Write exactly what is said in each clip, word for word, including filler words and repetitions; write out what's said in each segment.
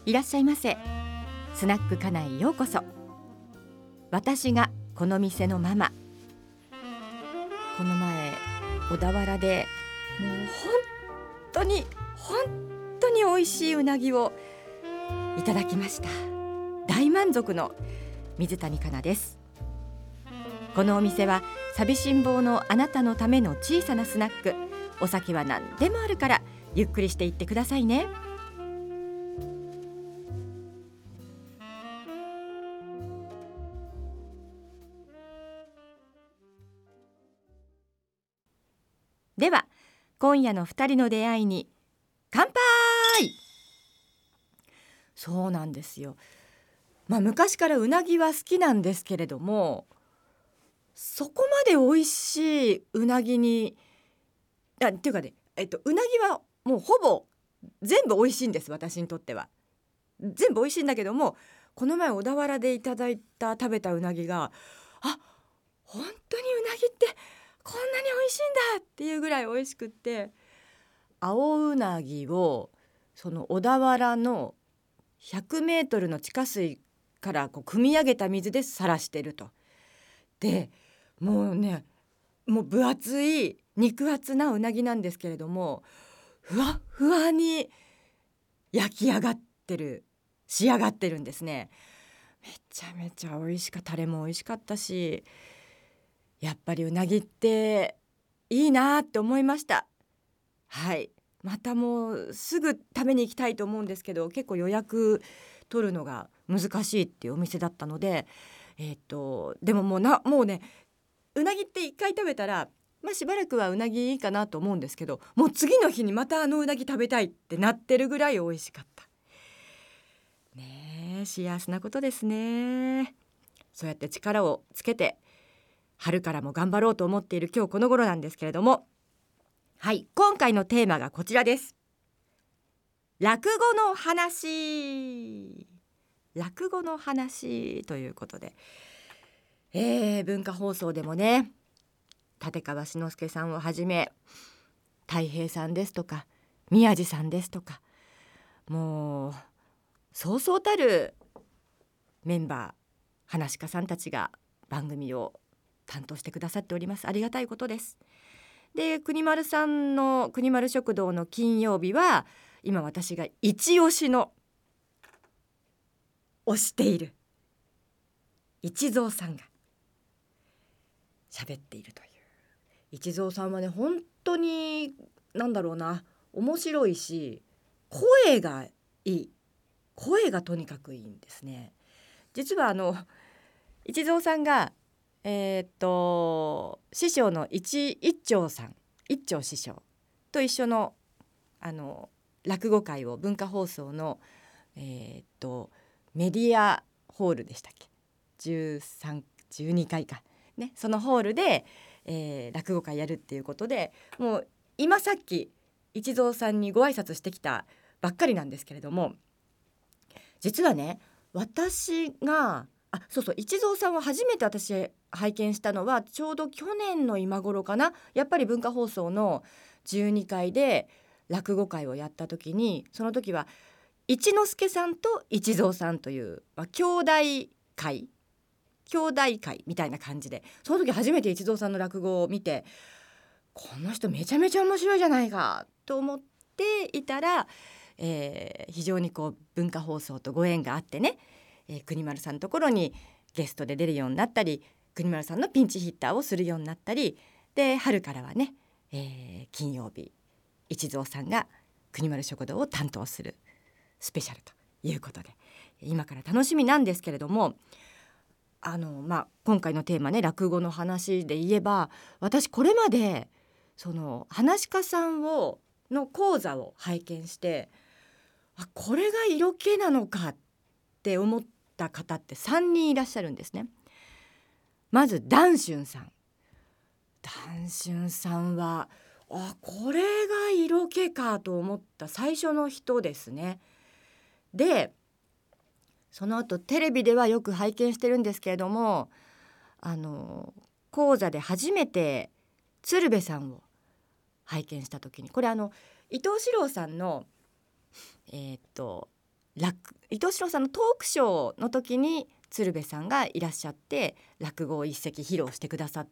いらっしゃいませ。スナックかなへようこそ。私がこの店のママ。この前小田原でもう本当に本当に美味しいうなぎをいただきました。大満足の水谷香奈です。このお店は寂しん坊のあなたのための小さなスナック。お酒は何でもあるからゆっくりしていってくださいね。では今夜の二人の出会いに乾杯。そうなんですよ。まあ昔からうなぎは好きなんですけれども、そこまで美味しいうなぎにあっていうかね、えっと、うなぎはもうほぼ全部美味しいんです。私にとっては全部美味しいんだけども、この前小田原でいただいた食べたうなぎが、あ、本当にうなぎってこんなに美味しいんだっていうぐらい美味しくって、青うなぎをその小田原のひゃくメートルの地下水からこう汲み上げた水でさらしてると。でもうね、もう分厚い肉厚なうなぎなんですけれども、ふわふわに焼き上がってる仕上がってるんですね。めちゃめちゃ美味しかった。タレも美味しかったし、やっぱりうなぎっていいなって思いました。はい、またもうすぐ食べに行きたいと思うんですけど、結構予約取るのが難しいっていうお店だったので、えー、っとでももうなもうね、うなぎって一回食べたら、まあ、しばらくはうなぎいいかなと思うんですけど、もう次の日にまたあのうなぎ食べたいってなってるぐらい美味しかったね。え幸せなことですね。そうやって力をつけて春からも頑張ろうと思っている今日この頃なんですけれども、はい、今回のテーマがこちらです。落語の話。落語の話ということで、えー、文化放送でもね、立川志の輔さんをはじめ太平さんですとか宮治さんですとか、もうそうそうたるメンバー話し家さんたちが番組を担当してくださっております。ありがたいことです。で、国丸さんの国丸食堂の金曜日は今私が一押しの推している一蔵さんが喋っているという。一蔵さんはね、本当になんだろうな、面白いし声がいい。声がとにかくいいんですね。実はあの一蔵さんがえー、っと師匠の一一丁さん、一丁師匠と一緒のあの落語会を文化放送のえー、っとメディアホールでしたっけ、じゅうさん、じゅうにかいかね、そのホールで、えー、落語会やるっていうことで、もう今さっき一蔵さんにご挨拶してきたばっかりなんですけれども、実はね、私があそうそう一蔵さんを初めて私拝見したのはちょうど去年の今頃かな。やっぱり文化放送のじゅうにかいで落語会をやった時に、その時は一之輔さんと一蔵さんという、まあ、兄弟会兄弟会みたいな感じで、その時初めて一蔵さんの落語を見て、この人めちゃめちゃ面白いじゃないかと思っていたら、えー、非常にこう文化放送とご縁があってね、えー、国丸さんのところにゲストで出るようになったり、国丸さんのピンチヒッターをするようになったりで、春からはね、えー、金曜日一蔵さんが国丸食堂を担当するスペシャルということで、今から楽しみなんですけれども、あの、まあ、今回のテーマね、落語の話で言えば、私これまでその話し家さんをの講座を拝見して、あ、これが色気なのかって思った方ってさんにんいらっしゃるんですね。まず談春さん。談春さんはあ、これが色気かと思った最初の人ですね。でその後テレビではよく拝見してるんですけれども、あの講座で初めて鶴瓶さんを拝見した時に、これあの伊藤四郎さんのえー、っと落伊藤四郎さんのトークショーの時に鶴瓶さんがいらっしゃって落語を一席披露してくださって、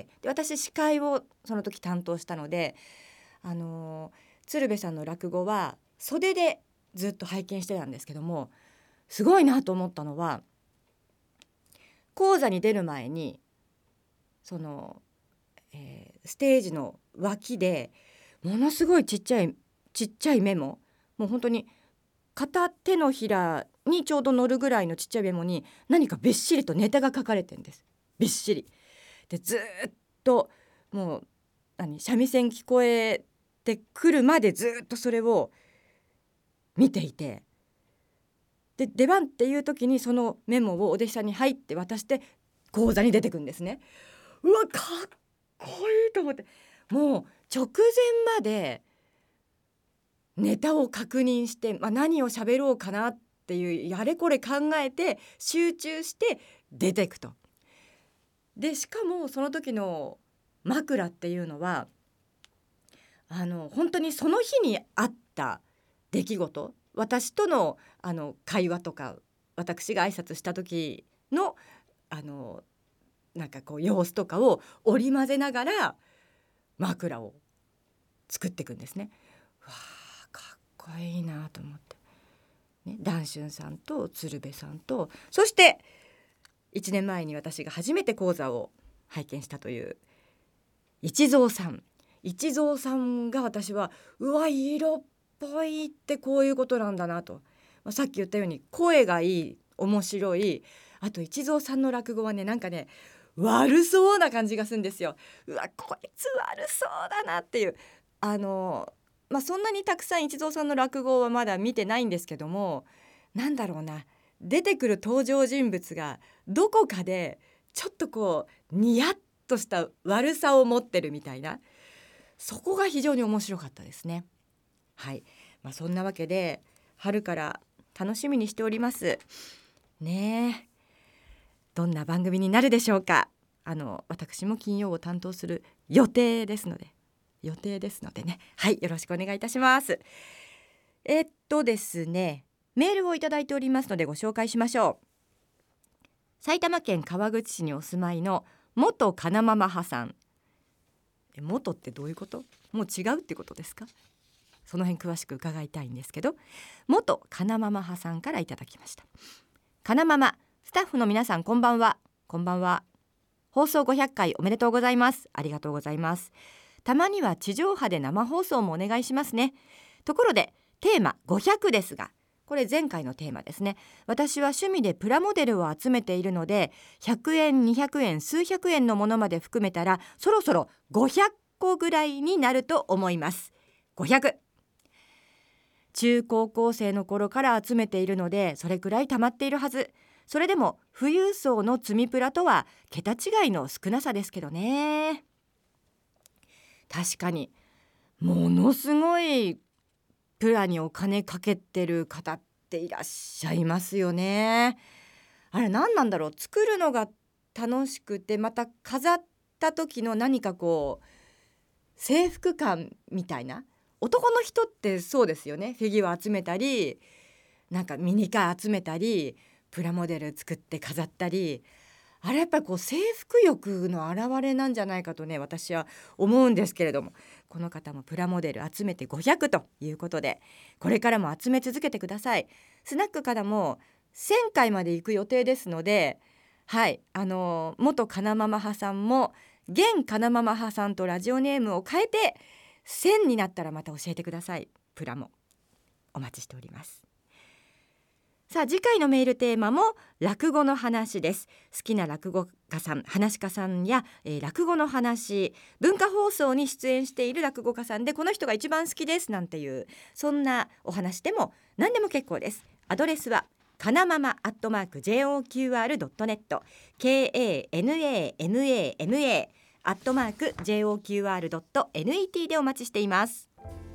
で私司会をその時担当したので、あのー、鶴瓶さんの落語は袖でずっと拝見してたんですけども、すごいなと思ったのは、講座に出る前にその、えー、ステージの脇でものすごいちっちゃいちっちゃいメモ、もう本当に片手のひらにちょうど乗るぐらいのちっちゃいメモに何かびっしりとネタが書かれてるんです。びっしりでずっともう何三味線聞こえてくるまでずっとそれを見ていて、で出番っていう時にそのメモをお弟子さんに入って渡して講座に出てくんですね。うわかっこいいと思って、もう直前までネタを確認して、まあ、何を喋ろうかなっていうやれこれ考えて集中して出てくと。でしかもその時の枕っていうのはあの本当にその日にあった出来事、私との、あの会話とか私が挨拶した時の、あのなんかこう様子とかを織り交ぜながら枕を作っていくんですね。わあかっこいいなと思って、ね、談春さんと鶴瓶さんと、そしていちねんまえに私が初めて講座を拝見したという一蔵さん一蔵さんが、私はうわ色っぽいってこういうことなんだなと、まあ、さっき言ったように声がいい、面白い、あと一蔵さんの落語はねなんかね悪そうな感じがするんですよ。うわこいつ悪そうだなっていう、あのまあそんなにたくさん一蔵さんの落語はまだ見てないんですけども、なんだろうな、出てくる登場人物がどこかでちょっとこうニヤッとした悪さを持ってるみたいな、そこが非常に面白かったですね。はい、まあ、そんなわけで春から楽しみにしておりますね。えどんな番組になるでしょうか。あの私も金曜を担当する予定ですので予定ですのでね、はいよろしくお願いいたします。えっとですねメールをいただいておりますのでご紹介しましょう。埼玉県川口市にお住まいの元金ママ派さん。え元ってどういうこと？もう違うってことですか？その辺詳しく伺いたいんですけど、元金ママ派さんからいただきました。金ママスタッフの皆さんこんばんは。こんばんは。放送ごひゃっかいおめでとうございます。ありがとうございます。たまには地上波で生放送もお願いしますね。ところでテーマごひゃくですが、これ前回のテーマですね。私は趣味でプラモデルを集めているので、ひゃくえんにひゃくえん数百円のものまで含めたらそろそろごひゃっこぐらいになると思います。ごひゃく、中高校生の頃から集めているのでそれくらい溜まっているはず。それでも富裕層の積みプラとは桁違いの少なさですけどね。確かにものすごいプラにお金かけてる方っていらっしゃいますよね。あれ何なんだろう、作るのが楽しくてまた飾った時の何かこう征服感みたいな、男の人ってそうですよね。フィギュア集めたりなんかミニカー集めたりプラモデル作って飾ったり、あれやっぱりこう征服欲の表れなんじゃないかとね私は思うんですけれども、この方もプラモデル集めてごひゃくということで、これからも集め続けてください。スナックからもせんかいまで行く予定ですので、はいあの元金ママ派さんも現金ママ派さんとラジオネームを変えてせんになったらまた教えてください。プラもお待ちしております。さあ次回のメールテーマも落語の話です。好きな落語家さん、話し家さんや、えー、落語の話、文化放送に出演している落語家さんでこの人が一番好きですなんていうそんなお話でも何でも結構です。アドレスはかなママアットマーク ジェイオーキューアールドットネット ケーエーエヌエーエヌエーエヌエー アットマーク ジェイオーキューアールドットネット でお待ちしています。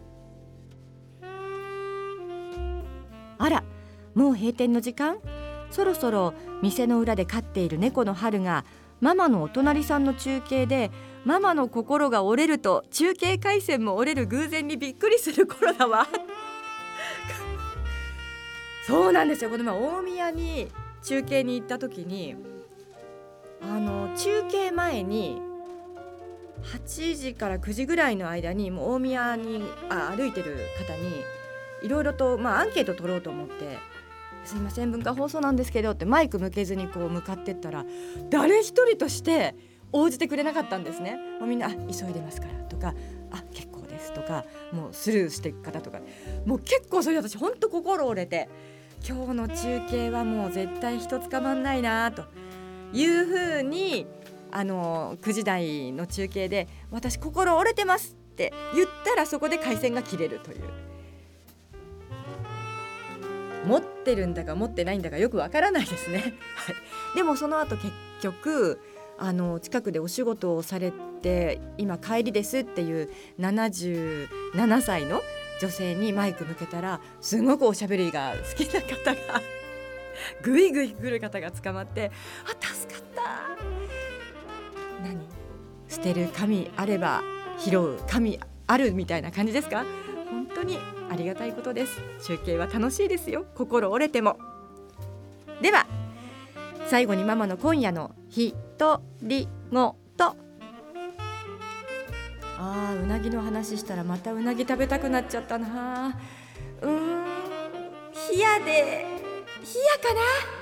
あらもう閉店の時間。そろそろ店の裏で飼っている猫の春がママのお隣さんの中継でママの心が折れると中継回線も折れる偶然にびっくりする頃だわそうなんですよ。この前大宮に中継に行った時に、あの中継前にはちじからくじぐらいの間にもう大宮にあ歩いてる方にいろいろと、まあ、アンケート取ろうと思って、すいません文化放送なんですけどってマイク向けずにこう向かってったら、誰一人として応じてくれなかったんですね。もうみんなあ急いでますからとか、あ結構ですとか、もうスルーしていく方とか、もう結構それで私本当心折れて、今日の中継はもう絶対人捕まんないなというふうに、あのくじ台の中継で私心折れてますって言ったら、そこで回線が切れるという、持ってるんだか持ってないんだかよくわからないですね、はい、でもその後結局あの近くでお仕事をされて今帰りですっていうななじゅうななさいの女性にマイク向けたら、すごくおしゃべりが好きな方がぐいぐい来る方が捕まって、あ助かった、何捨てる神あれば拾う神あるみたいな感じですか。本当にありがたいことです。中継は楽しいですよ、心折れても。では最後にママの今夜のひとりごと。あーうなぎの話したらまたうなぎ食べたくなっちゃったな。うーん冷やで冷やかな。